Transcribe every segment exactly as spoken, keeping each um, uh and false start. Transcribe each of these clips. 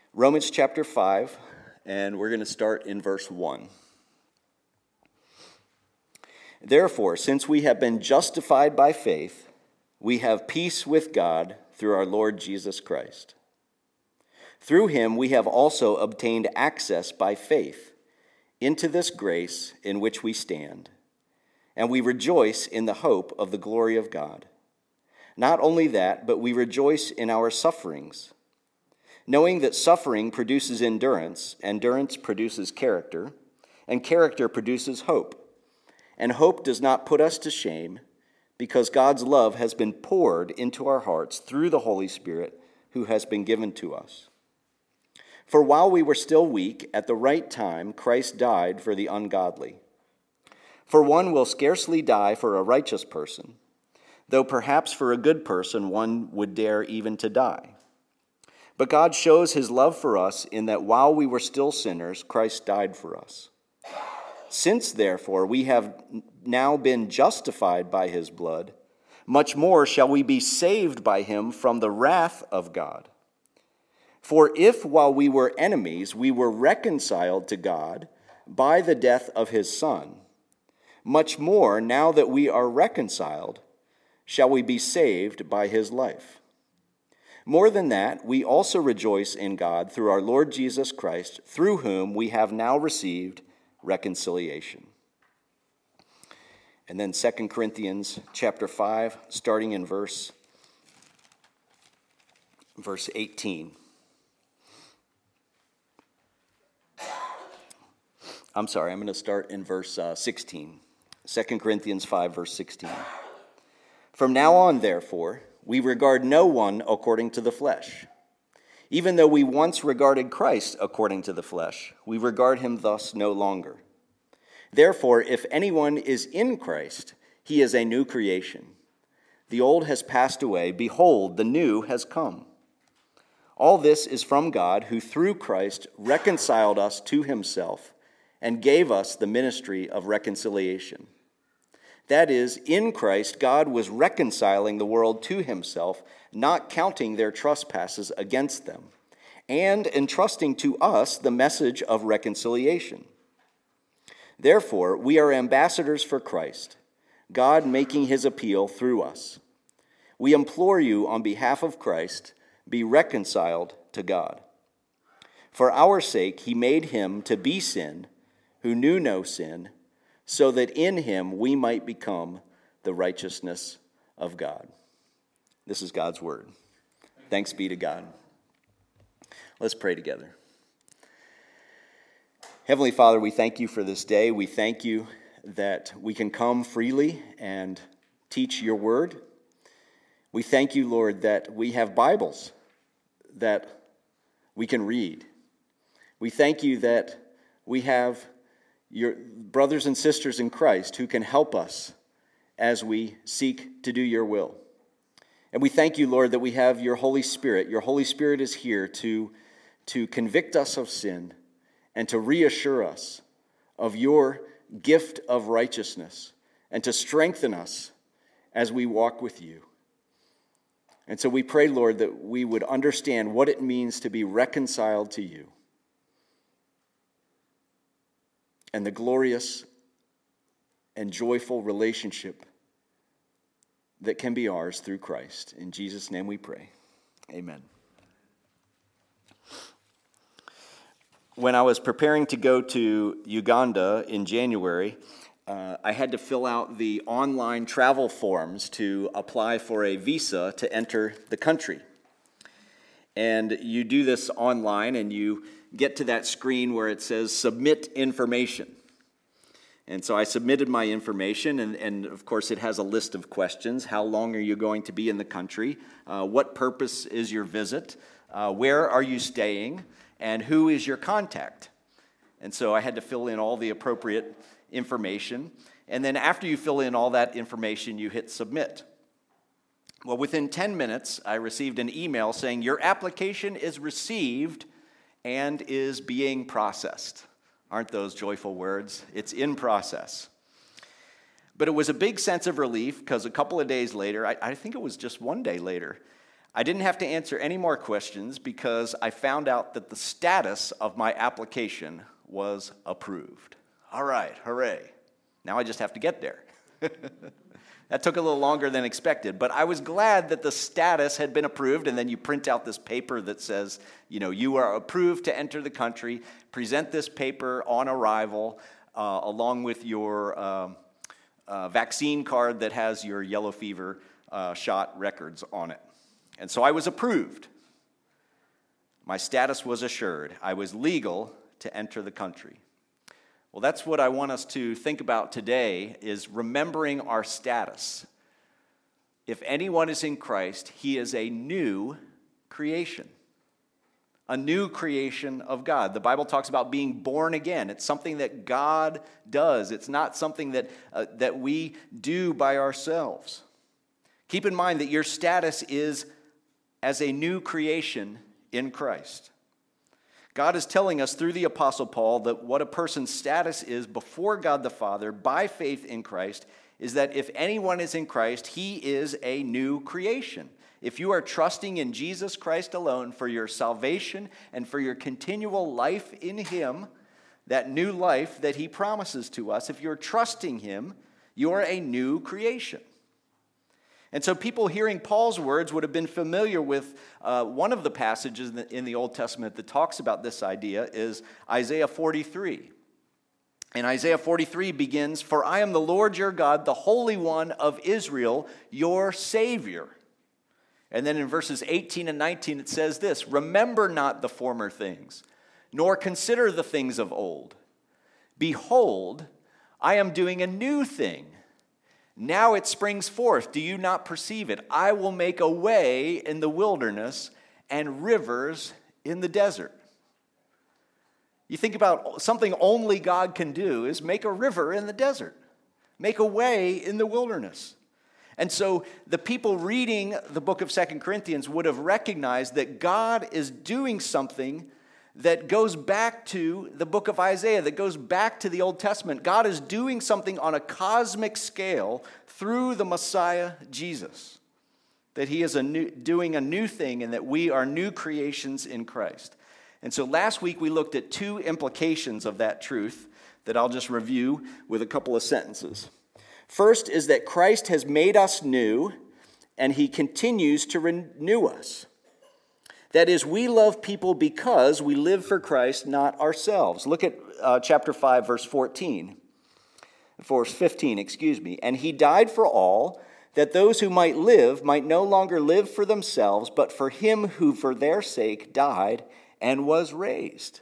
Romans chapter five, and we're going to start in verse one. Therefore, since we have been justified by faith, we have peace with God through our Lord Jesus Christ. Through him we have also obtained access by faith into this grace in which we stand, and we rejoice in the hope of the glory of God. Not only that, but we rejoice in our sufferings, knowing that suffering produces endurance, endurance produces character, and character produces hope. And hope does not put us to shame, because God's love has been poured into our hearts through the Holy Spirit who has been given to us. For while we were still weak, at the right time, Christ died for the ungodly. For one will scarcely die for a righteous person, though perhaps for a good person one would dare even to die. But God shows his love for us in that while we were still sinners, Christ died for us. Since, therefore, we have now been justified by his blood, much more shall we be saved by him from the wrath of God. For if, while we were enemies, we were reconciled to God by the death of his Son, much more, now that we are reconciled, shall we be saved by his life. More than that, we also rejoice in God through our Lord Jesus Christ, through whom we have now received reconciliation. And then Second Corinthians chapter five, starting in verse, verse eighteen. I'm sorry, I'm going to start in verse uh, sixteen. Second Corinthians five, verse sixteen. From now on, therefore, we regard no one according to the flesh. Even though we once regarded Christ according to the flesh, we regard him thus no longer. Therefore, if anyone is in Christ, he is a new creation. The old has passed away. Behold, the new has come. All this is from God, who through Christ reconciled us to himself and gave us the ministry of reconciliation. That is, in Christ, God was reconciling the world to himself, not counting their trespasses against them, and entrusting to us the message of reconciliation. Therefore, we are ambassadors for Christ, God making his appeal through us. We implore you on behalf of Christ, be reconciled to God. For our sake, he made him to be sin, who knew no sin, so that in him we might become the righteousness of God. This is God's word. Thanks be to God. Let's pray together. Heavenly Father, we thank you for this day. We thank you that we can come freely and teach your word. We thank you, Lord, that we have Bibles that we can read. We thank you that we have your brothers and sisters in Christ who can help us as we seek to do your will. And we thank you, Lord, that we have your Holy Spirit. Your Holy Spirit is here to, to convict us of sin and to reassure us of your gift of righteousness and to strengthen us as we walk with you. And so we pray, Lord, that we would understand what it means to be reconciled to you and the glorious and joyful relationship that can be ours through Christ. In Jesus' name we pray. Amen. When I was preparing to go to Uganda in January, uh, I had to fill out the online travel forms to apply for a visa to enter the country. And you do this online and you get to that screen where it says submit information. And so I submitted my information, and, and of course it has a list of questions. How long are you going to be in the country? Uh, what purpose is your visit? Uh, where are you staying? And who is your contact? And so I had to fill in all the appropriate information. And then after you fill in all that information, you hit submit. Well, within ten minutes, I received an email saying your application is received and is being processed. Aren't those joyful words? It's in process. But it was a big sense of relief because a couple of days later, I, I think it was just one day later, I didn't have to answer any more questions because I found out that the status of my application was approved. All right, hooray. Now I just have to get there. That took a little longer than expected, but I was glad that the status had been approved, and then you print out this paper that says, you know, you are approved to enter the country. Present this paper on arrival uh, along with your um, uh, vaccine card that has your yellow fever uh, shot records on it. And so I was approved. My status was assured. I was legal to enter the country. Well, that's what I want us to think about today, is remembering our status. If anyone is in Christ, he is a new creation. A new creation of God. The Bible talks about being born again. It's something that God does. It's not something that, uh, that we do by ourselves. Keep in mind that your status is as a new creation in Christ. God is telling us through the Apostle Paul that what a person's status is before God the Father by faith in Christ is that if anyone is in Christ, he is a new creation. If you are trusting in Jesus Christ alone for your salvation and for your continual life in him, that new life that he promises to us, if you're trusting him, you're a new creation. And so people hearing Paul's words would have been familiar with uh, one of the passages in the, in the Old Testament that talks about this idea is Isaiah forty-three. And Isaiah forty-three begins, "For I am the Lord your God, the Holy One of Israel, your Savior." And then in verses eighteen and nineteen it says this, "Remember not the former things, nor consider the things of old. Behold, I am doing a new thing. Now it springs forth. Do you not perceive it? I will make a way in the wilderness and rivers in the desert." You think about something only God can do is make a river in the desert, make a way in the wilderness. And so the people reading the book of Second Corinthians would have recognized that God is doing something that goes back to the book of Isaiah, that goes back to the Old Testament. God is doing something on a cosmic scale through the Messiah, Jesus. That he is a new, doing a new thing and that we are new creations in Christ. And so last week we looked at two implications of that truth that I'll just review with a couple of sentences. First is that Christ has made us new and he continues to renew us. That is, we love people because we live for Christ, not ourselves. Look at uh, chapter five, verse fourteen. Verse fifteen, excuse me. "And he died for all, that those who might live might no longer live for themselves, but for him who for their sake died and was raised."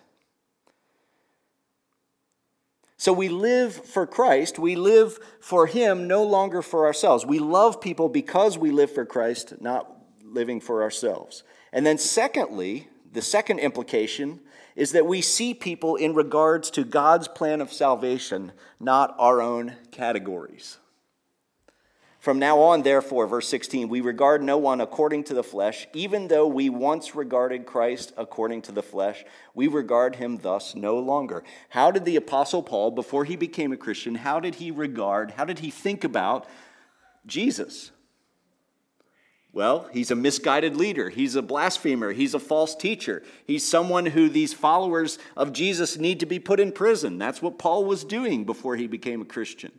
So we live for Christ. We live for him, no longer for ourselves. We love people because we live for Christ, not living for ourselves. And then secondly, the second implication is that we see people in regards to God's plan of salvation, not our own categories. "From now on, therefore," verse sixteen, "we regard no one according to the flesh. Even though we once regarded Christ according to the flesh, we regard him thus no longer." How did the Apostle Paul, before he became a Christian, how did he regard, how did he think about Jesus? Well, he's a misguided leader. He's a blasphemer. He's a false teacher. He's someone who these followers of Jesus need to be put in prison. That's what Paul was doing before he became a Christian.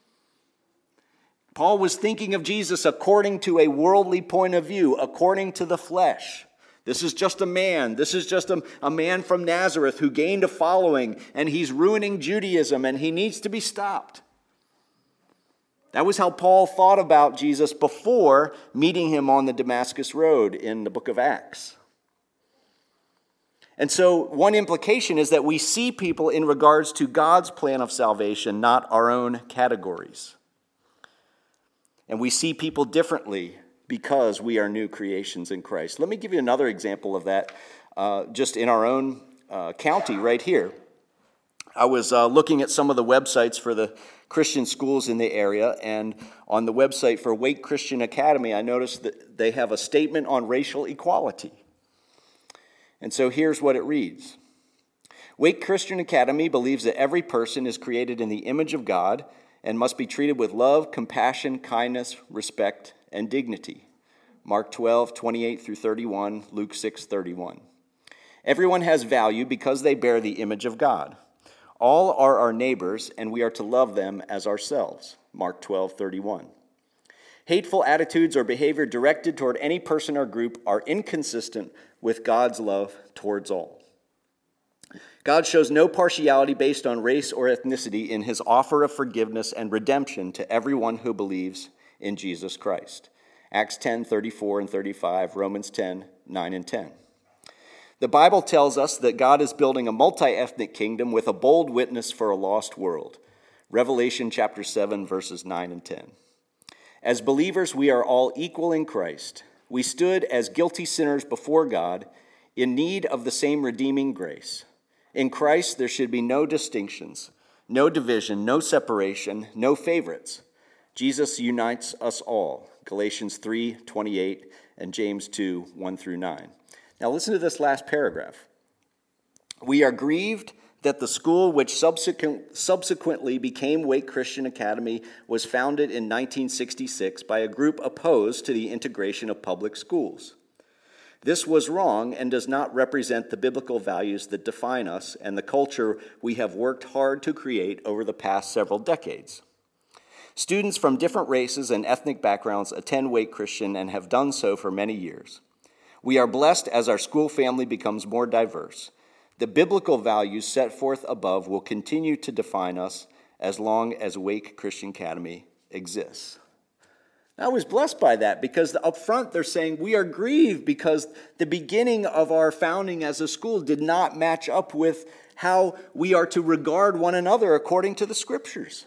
Paul was thinking of Jesus according to a worldly point of view, according to the flesh. This is just a man. This is just a, a man from Nazareth who gained a following, and he's ruining Judaism, and he needs to be stopped. That was how Paul thought about Jesus before meeting him on the Damascus Road in the book of Acts. And so one implication is that we see people in regards to God's plan of salvation, not our own categories. And we see people differently because we are new creations in Christ. Let me give you another example of that uh, just in our own uh, county right here. I was uh, looking at some of the websites for the Christian schools in the area, and on the website for Wake Christian Academy, I noticed that they have a statement on racial equality. And so here's what it reads. "Wake Christian Academy believes that every person is created in the image of God and must be treated with love, compassion, kindness, respect, and dignity. Mark twelve, twenty-eight through thirty-one, Luke six, thirty-one. Everyone has value because they bear the image of God. All are our neighbors, and we are to love them as ourselves. Mark twelve, thirty-one. Hateful attitudes or behavior directed toward any person or group are inconsistent with God's love towards all. God shows no partiality based on race or ethnicity in his offer of forgiveness and redemption to everyone who believes in Jesus Christ. Acts ten, thirty-four and thirty-five, Romans ten, nine and ten. The Bible tells us that God is building a multi-ethnic kingdom with a bold witness for a lost world. Revelation chapter seven, verses nine and ten. As believers, we are all equal in Christ. We stood as guilty sinners before God in need of the same redeeming grace. In Christ, there should be no distinctions, no division, no separation, no favorites. Jesus unites us all. Galatians three, twenty-eight and James two, one through nine. Now listen to this last paragraph. We are grieved that the school which subsequent, subsequently became Wake Christian Academy was founded in nineteen sixty-six by a group opposed to the integration of public schools. This was wrong and does not represent the biblical values that define us and the culture we have worked hard to create over the past several decades. Students from different races and ethnic backgrounds attend Wake Christian and have done so for many years. We are blessed as our school family becomes more diverse. The biblical values set forth above will continue to define us as long as Wake Christian Academy exists. I was blessed by that because up front they're saying we are grieved because the beginning of our founding as a school did not match up with how we are to regard one another according to the scriptures.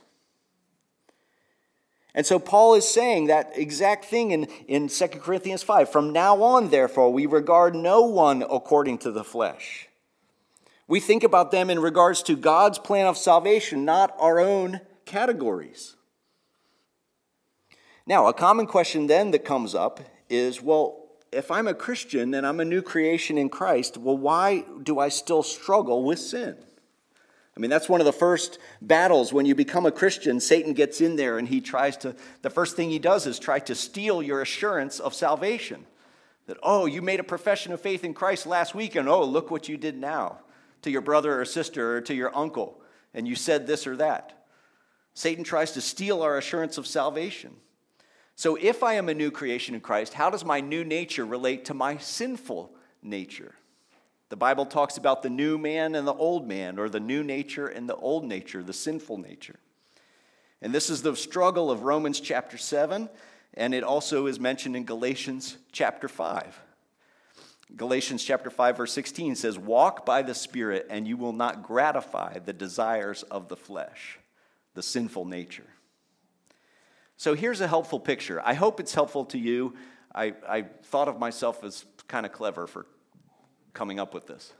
And so Paul is saying that exact thing in, in Second Corinthians five. From now on, therefore, we regard no one according to the flesh. We think about them in regards to God's plan of salvation, not our own categories. Now, a common question then that comes up is, well, if I'm a Christian and I'm a new creation in Christ, well, why do I still struggle with sin? I mean, that's one of the first battles when you become a Christian. Satan gets in there and he tries to, the first thing he does is try to steal your assurance of salvation. That, oh, you made a profession of faith in Christ last week, and oh, look what you did now to your brother or sister or to your uncle, and you said this or that. Satan tries to steal our assurance of salvation. So if I am a new creation in Christ, how does my new nature relate to my sinful nature? The Bible talks about the new man and the old man, or the new nature and the old nature, the sinful nature. And this is the struggle of Romans chapter seven, and it also is mentioned in Galatians chapter five. Galatians chapter five, verse sixteen says, "Walk by the Spirit, and you will not gratify the desires of the flesh," the sinful nature. So here's a helpful picture. I hope it's helpful to you. I, I thought of myself as kind of clever for coming up with this.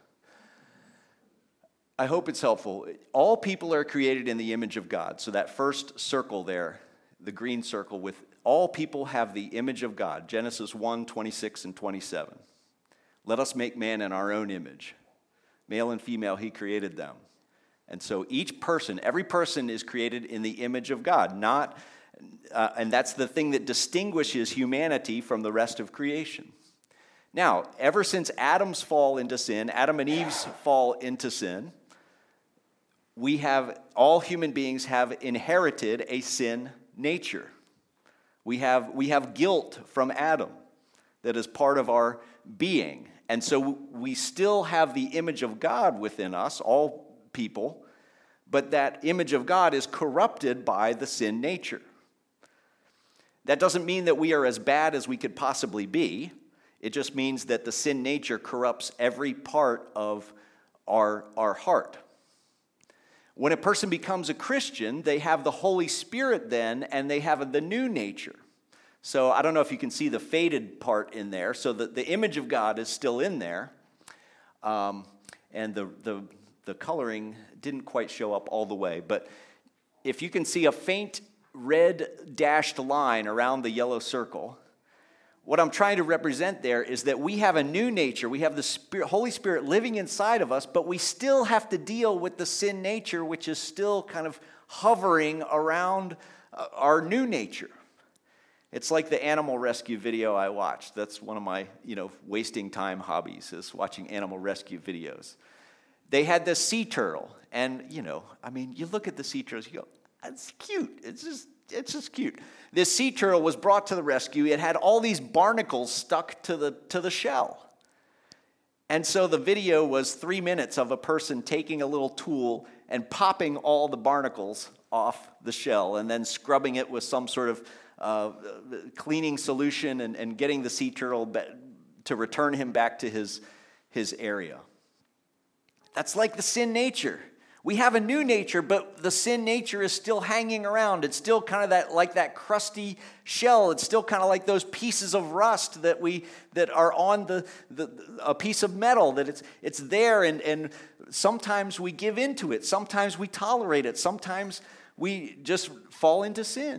I hope it's helpful. All people are created in the image of God. So that first circle there, the green circle with all people have the image of God. Genesis one, twenty-six and twenty-seven. Let us make man in our own image. Male and female, he created them. And so each person, every person is created in the image of God. Not, uh, and that's the thing that distinguishes humanity from the rest of creation. Now, ever since Adam's fall into sin, Adam and Eve's fall into sin, we have, all human beings have inherited a sin nature. We have, we have guilt from Adam that is part of our being. And so we still have the image of God within us, all people, but that image of God is corrupted by the sin nature. That doesn't mean that we are as bad as we could possibly be. It just means that the sin nature corrupts every part of our, our heart. When a person becomes a Christian, they have the Holy Spirit then, and they have the new nature. So I don't know if you can see the faded part in there. So the, the image of God is still in there. Um, and the, the, the coloring didn't quite show up all the way. But if you can see a faint red dashed line around the yellow circle, what I'm trying to represent there is that we have a new nature. We have the Spirit, Holy Spirit living inside of us, but we still have to deal with the sin nature, which is still kind of hovering around our new nature. It's like the animal rescue video I watched. That's one of my, you know, wasting time hobbies is watching animal rescue videos. They had this sea turtle, and, you know, I mean, you look at the sea turtles, you go, it's cute. It's just, it's just cute. This sea turtle was brought to the rescue. It had all these barnacles stuck to the to the shell. And so the video was three minutes of a person taking a little tool and popping all the barnacles off the shell and then scrubbing it with some sort of uh, cleaning solution and, and getting the sea turtle be- to return him back to his, his area. That's like the sin nature. We have a new nature, but the sin nature is still hanging around. It's still kind of that like that crusty shell. It's still kind of like those pieces of rust that we that are on the, the a piece of metal that it's it's there, and, and sometimes we give into it. Sometimes we tolerate it. Sometimes we just fall into sin.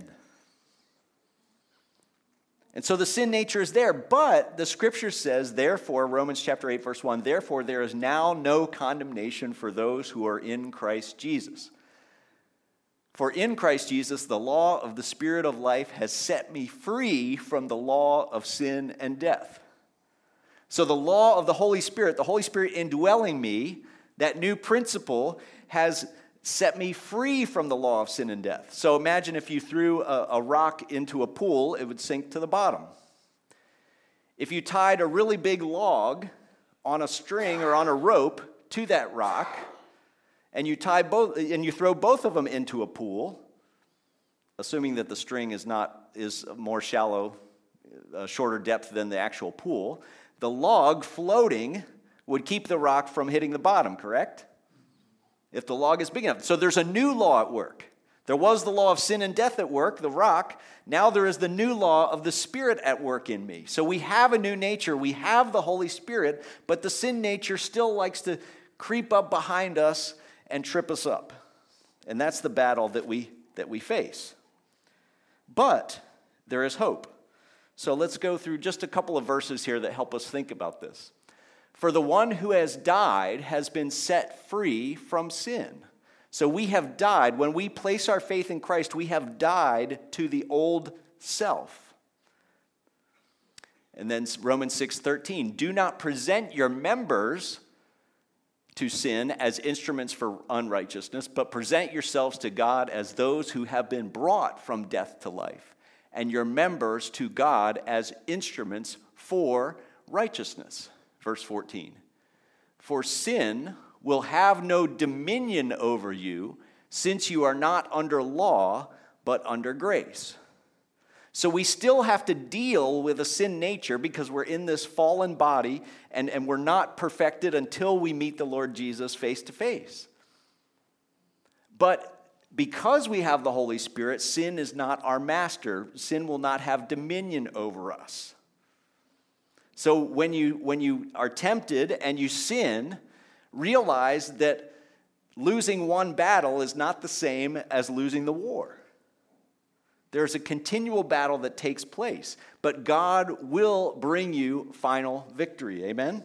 And so the sin nature is there, but the scripture says, therefore, Romans chapter eight, verse one, therefore there is now no condemnation for those who are in Christ Jesus. For in Christ Jesus, the law of the Spirit of life has set me free from the law of sin and death. So the law of the Holy Spirit, the Holy Spirit indwelling me, that new principle has set me free from the law of sin and death. So imagine if you threw a, a rock into a pool, it would sink to the bottom. If you tied a really big log on a string or on a rope to that rock, and you tie both, and you throw both of them into a pool, assuming that the string is not is more shallow, a shorter depth than the actual pool, the log floating would keep the rock from hitting the bottom, correct? If the log is big enough. So there's a new law at work. There was the law of sin and death at work, the rock. Now there is the new law of the Spirit at work in me. So we have a new nature. We have the Holy Spirit, but the sin nature still likes to creep up behind us and trip us up. And that's the battle that we that we face. But there is hope. So let's go through just a couple of verses here that help us think about this. For the one who has died has been set free from sin. So we have died. When we place our faith in Christ, we have died to the old self. And then Romans six thirteen, do not present your members to sin as instruments for unrighteousness, but present yourselves to God as those who have been brought from death to life, and your members to God as instruments for righteousness. Verse fourteen, for sin will have no dominion over you, since you are not under law, but under grace. So we still have to deal with a sin nature because we're in this fallen body, and, and we're not perfected until we meet the Lord Jesus face to face. But because we have the Holy Spirit, sin is not our master. Sin will not have dominion over us. So when you when you are tempted and you sin, realize that losing one battle is not the same as losing the war. There's a continual battle that takes place, but God will bring you final victory. Amen?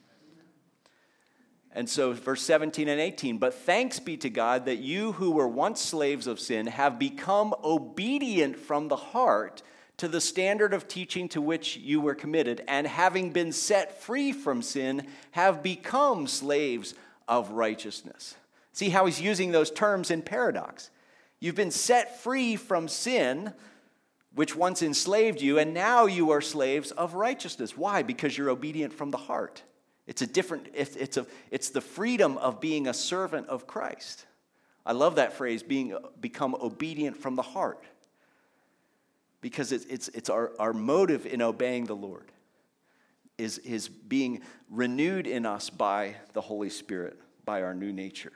And so verse seventeen and eighteen, but thanks be to God that you who were once slaves of sin have become obedient from the heart to the standard of teaching to which you were committed, and having been set free from sin, have become slaves of righteousness. See how he's using those terms in paradox. You've been set free from sin, which once enslaved you, and now you are slaves of righteousness. Why? Because you're obedient from the heart. It's a different, it's, it's, a, it's the freedom of being a servant of Christ. I love that phrase, being become obedient from the heart. Because it's, it's, it's our, our motive in obeying the Lord is, is being renewed in us by the Holy Spirit, by our new nature.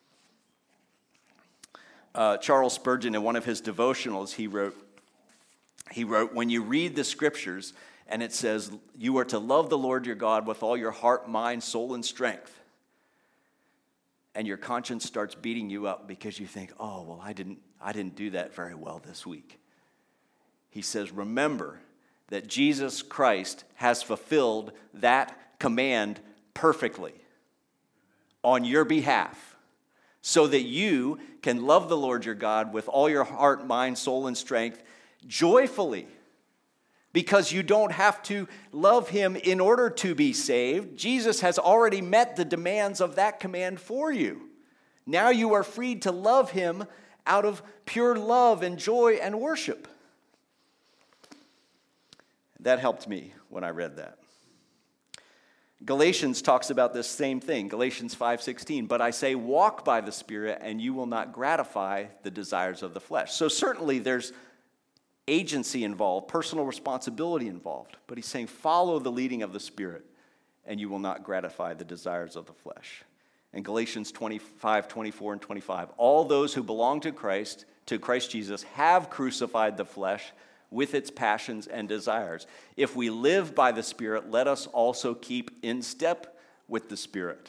Uh, Charles Spurgeon, in one of his devotionals, he wrote, he wrote, when you read the scriptures and it says, you are to love the Lord your God with all your heart, mind, soul, and strength, and your conscience starts beating you up because you think, oh, well, I didn't, I didn't do that very well this week. He says, remember that Jesus Christ has fulfilled that command perfectly on your behalf, so that you can love the Lord your God with all your heart, mind, soul, and strength joyfully. because you don't have to love him in order to be saved. Jesus has already met the demands of that command for you. Now you are free to love him out of pure love and joy and worship. That helped me when I read that. Galatians talks about this same thing, Galatians five sixteen. But I say, walk by the Spirit, and you will not gratify the desires of the flesh. So certainly there's agency involved, personal responsibility involved. But he's saying, follow the leading of the Spirit, and you will not gratify the desires of the flesh. And Galatians twenty-five, twenty-four, and twenty-five. All those who belong to Christ, to Christ Jesus, have crucified the flesh with its passions and desires. If we live by the Spirit, let us also keep in step with the Spirit.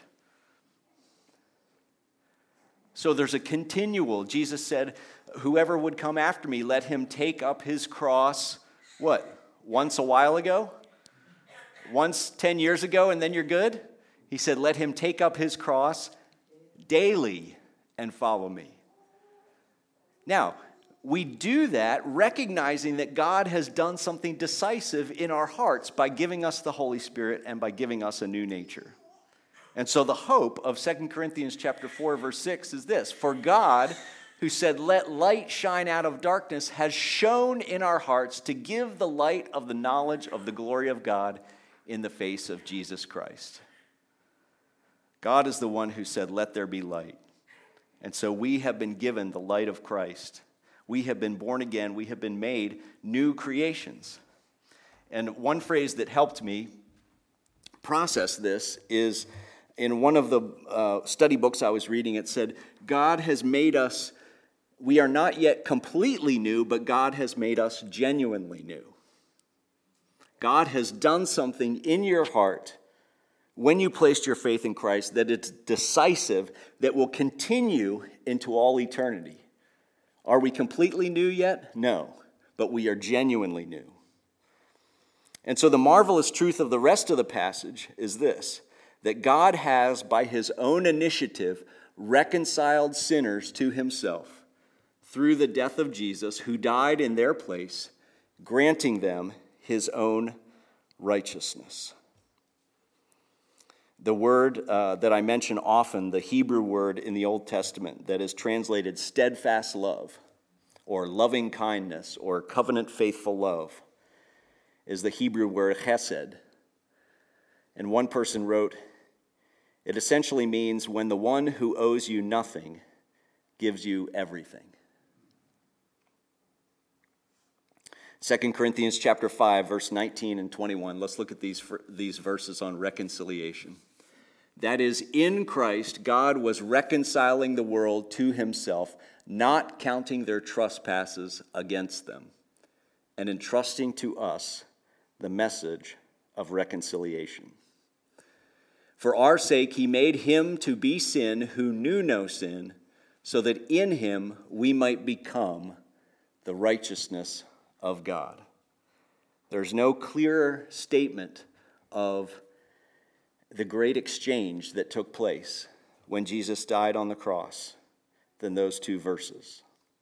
So there's a continual, Jesus said, whoever would come after me, let him take up his cross, what, once a while ago? Once ten years ago, and then you're good? He said, let him take up his cross daily and follow me. Now, we do that recognizing that God has done something decisive in our hearts by giving us the Holy Spirit and by giving us a new nature. And so the hope of Second Corinthians chapter four, verse six is this: for God, who said, let light shine out of darkness, has shone in our hearts to give the light of the knowledge of the glory of God in the face of Jesus Christ. God is the one who said, let there be light. And so we have been given the light of Christ. We have been born again. We have been made new creations. And one phrase that helped me process this is in one of the uh, study books I was reading. It said, God has made us, we are not yet completely new, but God has made us genuinely new. God has done something in your heart when you placed your faith in Christ that it's decisive, that will continue into all eternity. Are we completely new yet? No, but we are genuinely new. And so the marvelous truth of the rest of the passage is this: that God has, by his own initiative, reconciled sinners to himself through the death of Jesus, who died in their place, granting them his own righteousness. The word uh, that I mention often, the Hebrew word in the Old Testament that is translated steadfast love or loving kindness or covenant faithful love, is the Hebrew word chesed. And one person wrote, it essentially means when the one who owes you nothing gives you everything. Second Corinthians chapter five, verse nineteen and twenty-one. Let's look at these, these verses on reconciliation. That is, in Christ, God was reconciling the world to himself, not counting their trespasses against them, and entrusting to us the message of reconciliation. For our sake, he made him to be sin who knew no sin, so that in him we might become the righteousness of God. There's no clearer statement of the great exchange that took place when Jesus died on the cross than those two verses.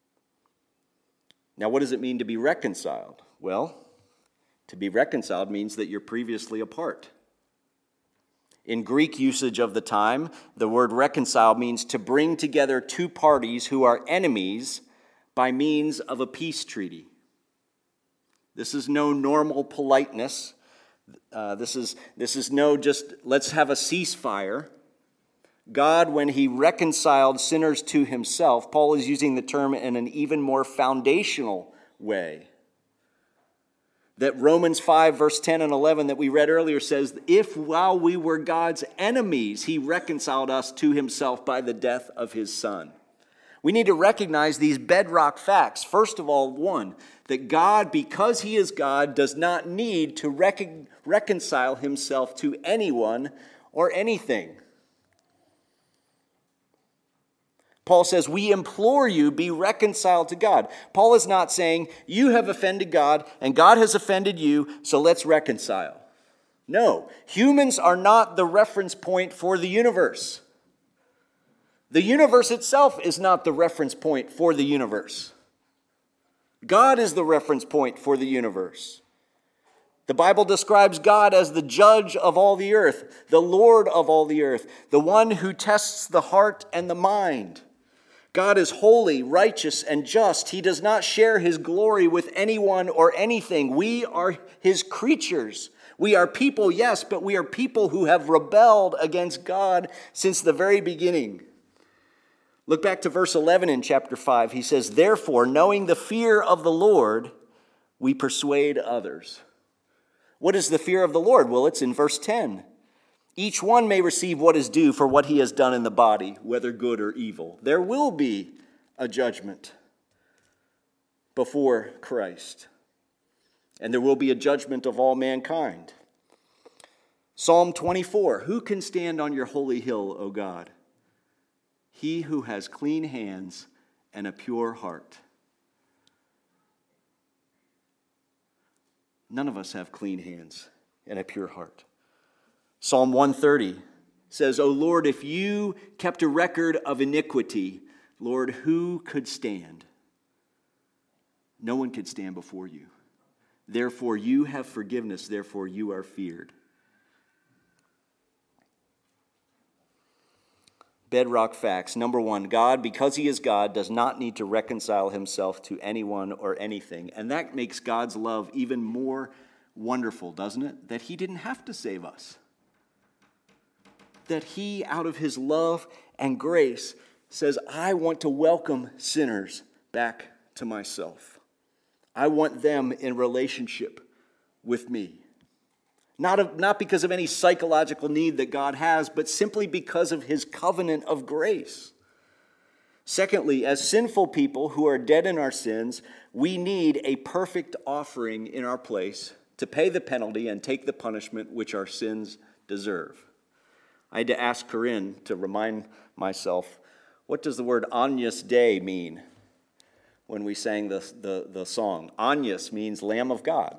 Now, what does it mean to be reconciled? Well, to be reconciled means that you're previously apart. In Greek usage of the time, the word reconcile means to bring together two parties who are enemies by means of a peace treaty. This is no normal politeness. Uh, this is, this is no just, let's have a ceasefire. God, when he reconciled sinners to himself, Paul is using the term in an even more foundational way. That Romans five, verse ten and eleven that we read earlier says, if while we were God's enemies, he reconciled us to himself by the death of his Son. We need to recognize these bedrock facts. First of all, one, that God, because he is God, does not need to recon- reconcile himself to anyone or anything. Paul says, we implore you, be reconciled to God. Paul is not saying, you have offended God and God has offended you, so let's reconcile. No, humans are not the reference point for the universe. The universe itself is not the reference point for the universe. God is the reference point for the universe. The Bible describes God as the judge of all the earth, the Lord of all the earth, the one who tests the heart and the mind. God is holy, righteous, and just. He does not share his glory with anyone or anything. We are his creatures. We are people, yes, but we are people who have rebelled against God since the very beginning. Look back to verse eleven in chapter five. He says, "Therefore, knowing the fear of the Lord, we persuade others." What is the fear of the Lord? Well, it's in verse ten. Each one may receive what is due for what he has done in the body, whether good or evil. There will be a judgment before Christ, and there will be a judgment of all mankind. Psalm twenty-four, who can stand on your holy hill, O God? He who has clean hands and a pure heart. None of us have clean hands and a pure heart. Psalm one thirty says, O Lord, if you kept a record of iniquity, Lord, who could stand? No one could stand before you. Therefore, you have forgiveness. Therefore, you are feared. Bedrock facts. Number one, God, because he is God, does not need to reconcile himself to anyone or anything. And that makes God's love even more wonderful, doesn't it? That he didn't have to save us. That he, out of his love and grace, says, I want to welcome sinners back to myself. I want them in relationship with me. Not, of, not because of any psychological need that God has, but simply because of his covenant of grace. Secondly, as sinful people who are dead in our sins, we need a perfect offering in our place to pay the penalty and take the punishment which our sins deserve. I had to ask Corinne to remind myself, what does the word Agnus Dei mean when we sang the, the, the song? Agnus means Lamb of God.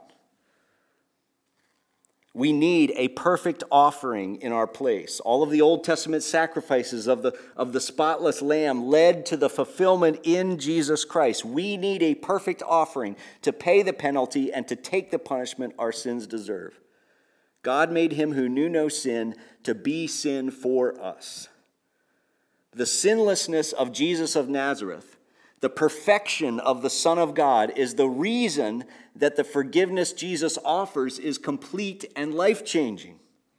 We need a perfect offering in our place. All of the Old Testament sacrifices of the, of the spotless lamb led to the fulfillment in Jesus Christ. We need a perfect offering to pay the penalty and to take the punishment our sins deserve. God made him who knew no sin to be sin for us. The sinlessness of Jesus of Nazareth, the perfection of the Son of God, is the reason that the forgiveness Jesus offers is complete and life-changing.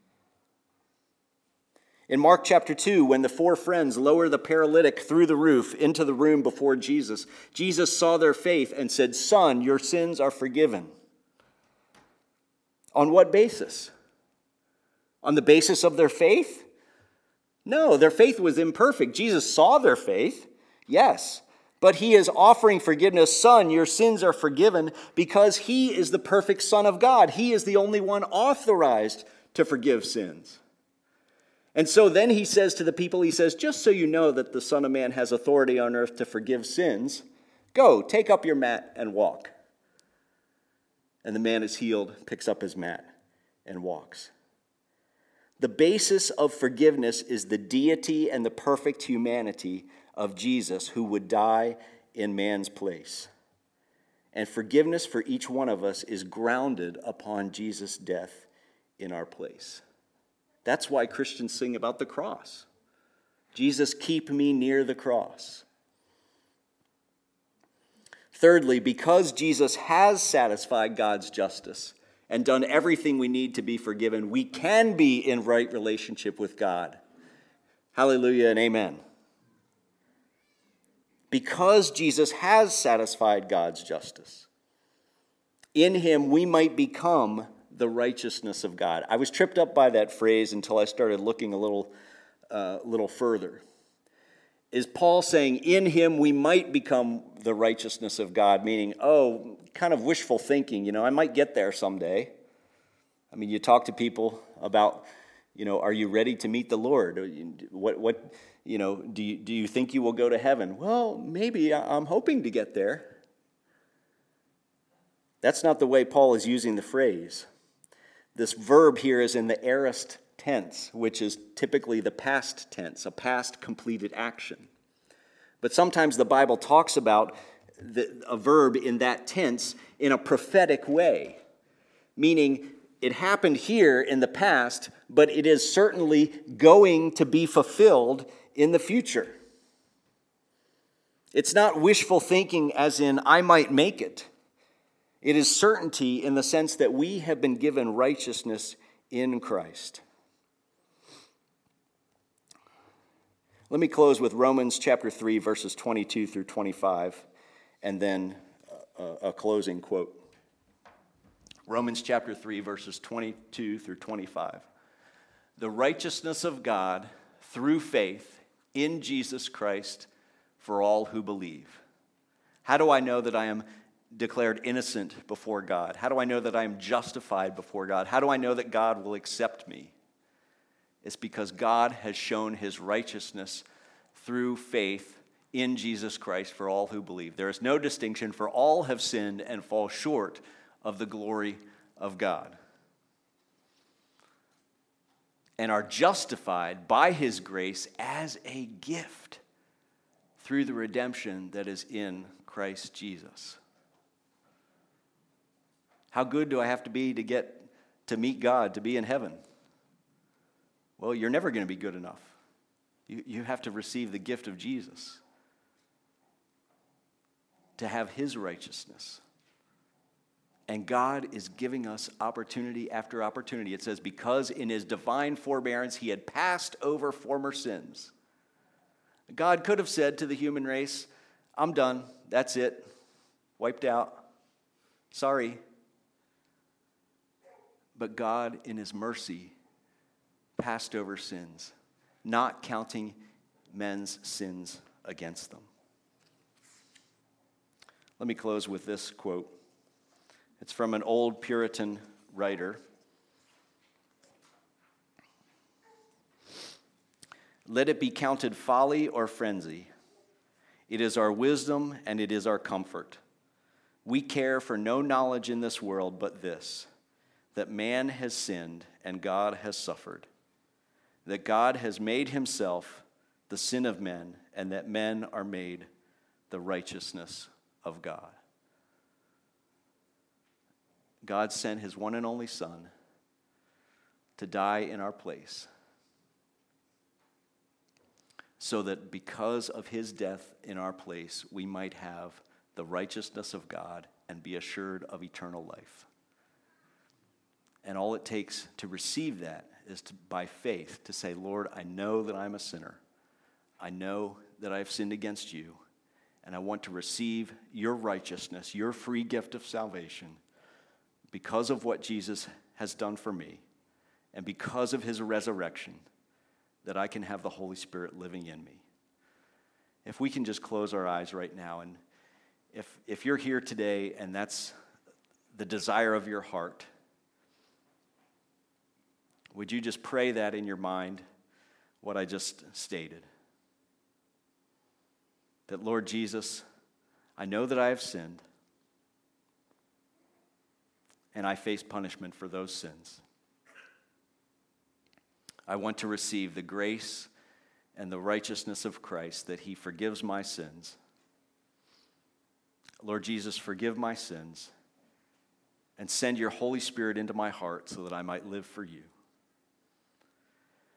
In Mark chapter two, when the four friends lower the paralytic through the roof into the room before Jesus, Jesus saw their faith and said, Son, your sins are forgiven. On what basis? On the basis of their faith? No, their faith was imperfect. Jesus saw their faith, yes. But he is offering forgiveness. Son, your sins are forgiven because he is the perfect Son of God. He is the only one authorized to forgive sins. And so then he says to the people, he says, just so you know that the Son of Man has authority on earth to forgive sins, go, take up your mat and walk. And the man is healed, picks up his mat, and walks. The basis of forgiveness is the deity and the perfect humanity of Jesus, who would die in man's place. And forgiveness for each one of us is grounded upon Jesus' death in our place. That's why Christians sing about the cross. Jesus, keep me near the cross. Thirdly, because Jesus has satisfied God's justice and done everything we need to be forgiven, we can be in right relationship with God. Hallelujah and amen. Because Jesus has satisfied God's justice, in him we might become the righteousness of God. I was tripped up by that phrase until I started looking a little, uh, little further. Is Paul saying, in him we might become the righteousness of God, meaning, oh, kind of wishful thinking, you know, I might get there someday. I mean, you talk to people about, you know, are you ready to meet the Lord? What, what, you know, do you, do you think you will go to heaven? Well, maybe. I'm hoping to get there. That's not the way Paul is using the phrase. This verb here is in the aorist tense, which is typically the past tense, a past completed action. But sometimes the Bible talks about the, a verb in that tense in a prophetic way. meaning it happened here in the past, but it is certainly going to be fulfilled in the future. It's not wishful thinking as in, I might make it. It is certainty in the sense that we have been given righteousness in Christ. Let me close with Romans chapter three, verses twenty-two through twenty-five, and then a, a closing quote. Romans chapter three, verses twenty-two through twenty-five. The righteousness of God through faith in Jesus Christ for all who believe. How do I know that I am declared innocent before God? How do I know that I am justified before God? How do I know that God will accept me? It's because God has shown his righteousness through faith in Jesus Christ for all who believe. There is no distinction, for all have sinned and fall short of the glory of God, and are justified by his grace as a gift through the redemption that is in Christ Jesus. How good do I have to be to get to meet God, to be in heaven? Well, you're never going to be good enough. You, you have to receive the gift of Jesus to have his righteousness. And God is giving us opportunity after opportunity. It says, because in his divine forbearance he had passed over former sins. God could have said to the human race, I'm done, that's it, wiped out, sorry. But God, in his mercy, passed over sins, not counting men's sins against them. Let me close with this quote. It's from an old Puritan writer. Let it be counted folly or frenzy. It is our wisdom and it is our comfort. We care for no knowledge in this world but this, that man has sinned and God has suffered, that God has made himself the sin of men, and that men are made the righteousness of God. God sent his one and only Son to die in our place, so that because of his death in our place, we might have the righteousness of God and be assured of eternal life. And all it takes to receive that is to, by faith, to say, Lord, I know that I'm a sinner. I know that I've sinned against you, and I want to receive your righteousness, your free gift of salvation, because of what Jesus has done for me, and because of his resurrection, that I can have the Holy Spirit living in me. If we can just close our eyes right now, and if if you're here today and that's the desire of your heart, would you just pray that in your mind, what I just stated? That, Lord Jesus, I know that I have sinned, and I face punishment for those sins. I want to receive the grace and the righteousness of Christ, that he forgives my sins. Lord Jesus, forgive my sins and send your Holy Spirit into my heart so that I might live for you.